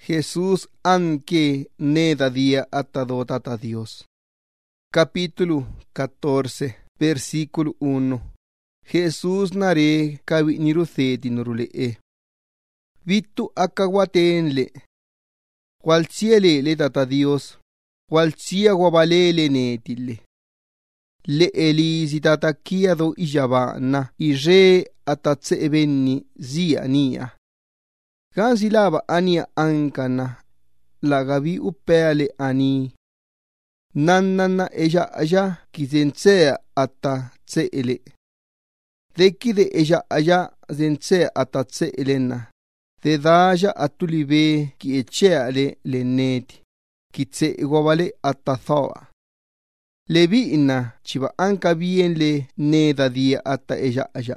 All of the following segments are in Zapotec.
Jesús anque neda día atado tata Dios. Capítulo 14, versículo 1. Jesús nare kawi nirutheti nurulee. Vitu akawatenle. Walciele le tata Dios. Walcia wabalele netile. Le elisi tata kiado ijabana ije atatse ebenni zia nia. Gansi lava ania ankana, la gavi upeale ani. Nannana eja aja kizensea ata tseele. Dekide eja aja zensea ata tseelena. De daja atulive ki echeale le neti. Ki tse guavale ata thoa. Levi ina chiva anka bien le neda dia ata eja aja.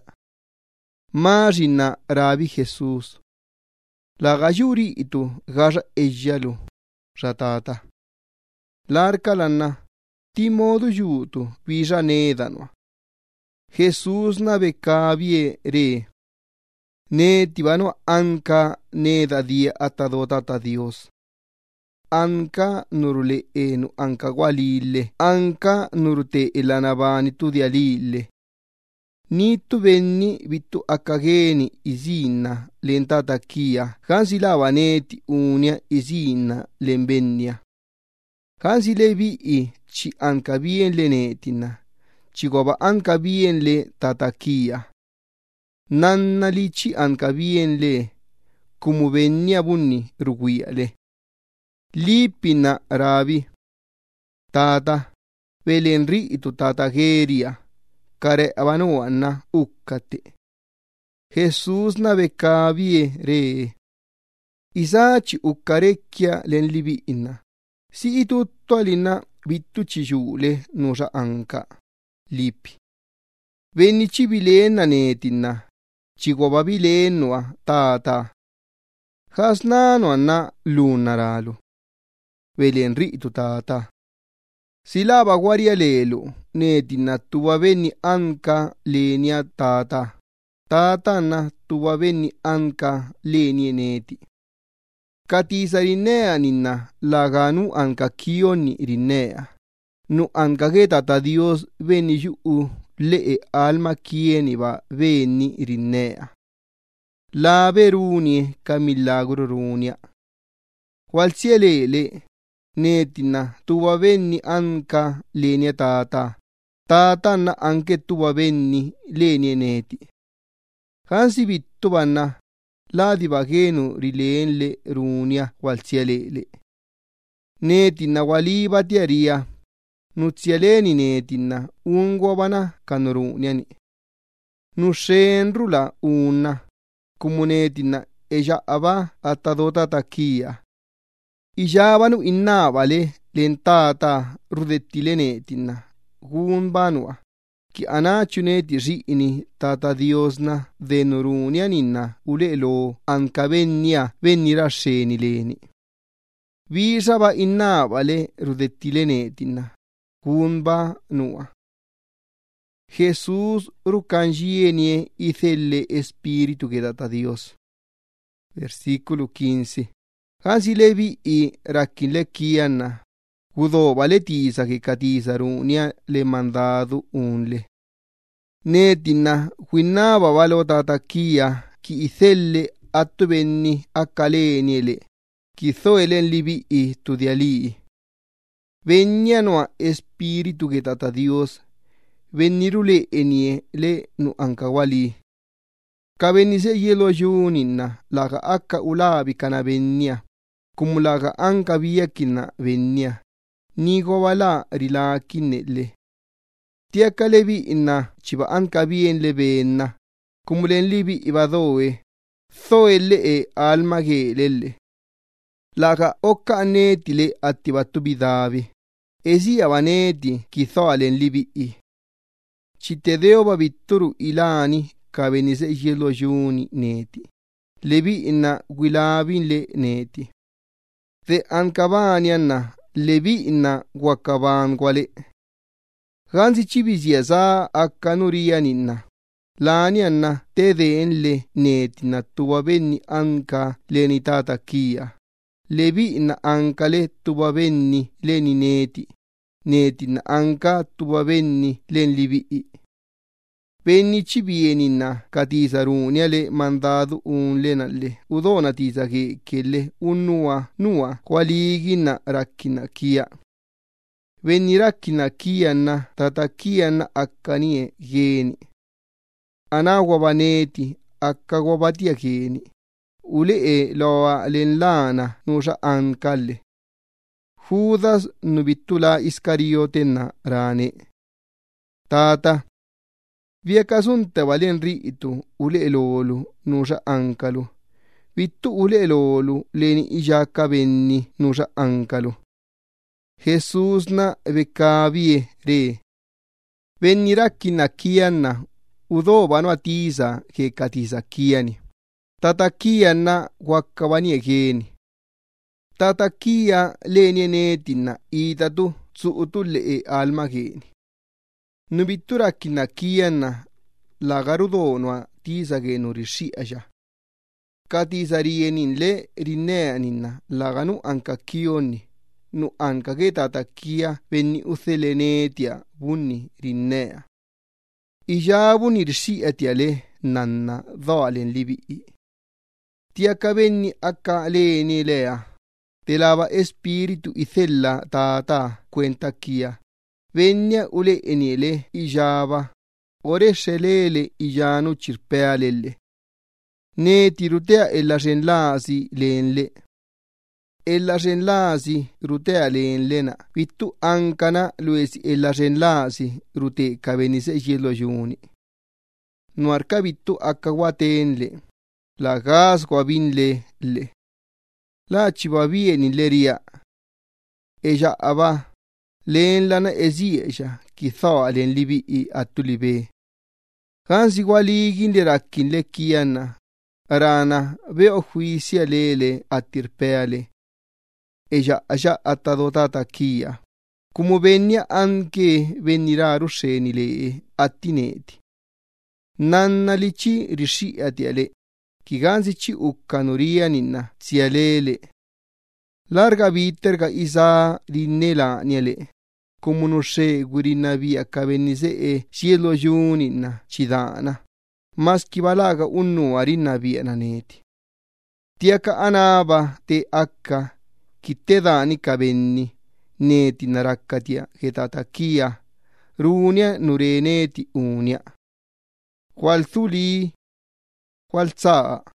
Marina rabi Jesús. La gayuri itu gaja ejalu ratata. Larka lana timodu yutu vija nedanwa. Jesús na bekabie re. Ne tibano anka neda dia atado tata Dios. Anka nurule enu anka walile. Anka nurute elanabani tu dialile. Nitu venni vitu akageni izina lentata kia. Hansi lavaneti unia izina lembenia. Hansi levi ci anka bien lenetina. Ci goba anka bien le tatakia. Nanna li ci anka bien le. Kumu venia bunni ruguiale. Lipina rabi. Tata. Velenri itu tata geria. Kare avanuana ukkate. Jesús na bekabie re. Isachi ukkarekkia len libiina. Si itutto alina vittu cijule nusa anka. Lipi. Venni cibilena netina. Cigoba bilenua tata. Hasnano anna lunaralu. Velen ritu tata. Silaba guaria lelu. Netina tuva venni anka lenia tata. Tata na tuva venni anka lenie neti. Katisa rinea nina laganu anka kioni rinea. Nu anka ge tata Dios venni yu lee alma kieni va venni rinea. La verunie ka milagro runia. Walcielele netina tuva venni anka lenia tata. Tata na anke tuva venni lenie neti. Hansi vittu vanna la divagenu rilenle runia walcialele. Netina waliba tiaria. Nuzialeni netina unguavana kanuruniani. Nushenrula una. Kumunetina eja ava atadota takia. Ijavanu innavale lentata rudettile netina. Gunbanua. Ki anachuneti riini tata Diosna denurunianinna ulelo anka vennira sceni leni. Visava innavale rudettile netina. Gunba nua. Jesús rucangienie icelle espíritu que data Dios. Versículo 15. Hansi levi rakinle kiana. Gudo valetisa que catisa runia le mandado unle. Netina huinaba valotata kia ki icelle attu venni akkaleniele. Ki zoelen livi tudiali. Venianoa espíritu que tata Dios. Venirule enie le nu ankawali. Kavenise yelo ayunina laga akka ulabi kana venia. Como laga anka viakina venia. Nigo wala rilakinele. Tiaka levi ina chiba anka bien le venna. Como len libi ibadoe. Zoele alma gelele. Laga okka anetile attibatu bidavi. Esi avaneti kizoalen libi. Citedeo babitturu ilani kavenise yelo ayuni neti. Levi ina guilabin le neti. De ankabanianna. Levi ina guakaban guale. Gansi cibizia za akkanurianinna. Lanianna tedeen le netina tuva venni anka lenitata kia. lebi na anka le tuba benni leni neti na anka tuba benni len libi'i. Benni cibieni na katisa runia le mandadu unlena le udona tisa kelle nuwa kwaligi na rakkina kia. Benni rakkina kia na tatakia na akkanie geni. Ana wabaneti akka wabatia geni. Ule loa len lana nusa ankalle. Judas nubitula Iscariote na rane. Tata. Viakasunta valen riitu ule lolu nusa ankalu. Vittu ule lolu leni ijaka benni nusa ankalu. Jesus na bekabie re. Benni rakkina kianna udobano atisa ke katisa kiani. Tatakia na wakkabanie geni. Tatakia leni netina itatu tsuutulle alma geni. Nubittu rakkina kianna lagarudonoa tisa genu rishiasha. Katisa rienin le rinneaninna laganu anka kionni. Nu anka ke tatakia benni uthelenetia bunni rinnea. Ijabuni rishiatia le nanna dhalen libi'i. Tiaka benni akka leni lea. Te lava espiritu ithella tata cuenta kia. Venia ule eniele ijaba. Ore shelele ijanu chirpealele. Ne tirutea ella shenlasi lenle. Ella shenlasi rutea lenlena. Vittu ankana luesi ella shenlasi rute kabenise yelo juni. Nuarka vittu akka watenle. La gas guabinle le. La chibabie ni leria. Ella aba. Len lana ezieja. Kitha len libi'i atulibe. Gansi waligin le rakkin le kiana. Arana veo juisia lele atirpeale. Ella aya atadotata kia. Como venia anche venirà rusceni le attineti. Nanna lici risciati ale. Kigansi ci ukkanuria ninna zialele. Larga viterga isa rinnela niele. Como no guirina via cavenise cielo juninna cidana. Mas kibalaga unnu arinna via naneti. Tiaka anaba te akka kitte dani cavenni. Neti narakkatia ketatakia. Runia nureneti unia. Qual thuli. Qual saa.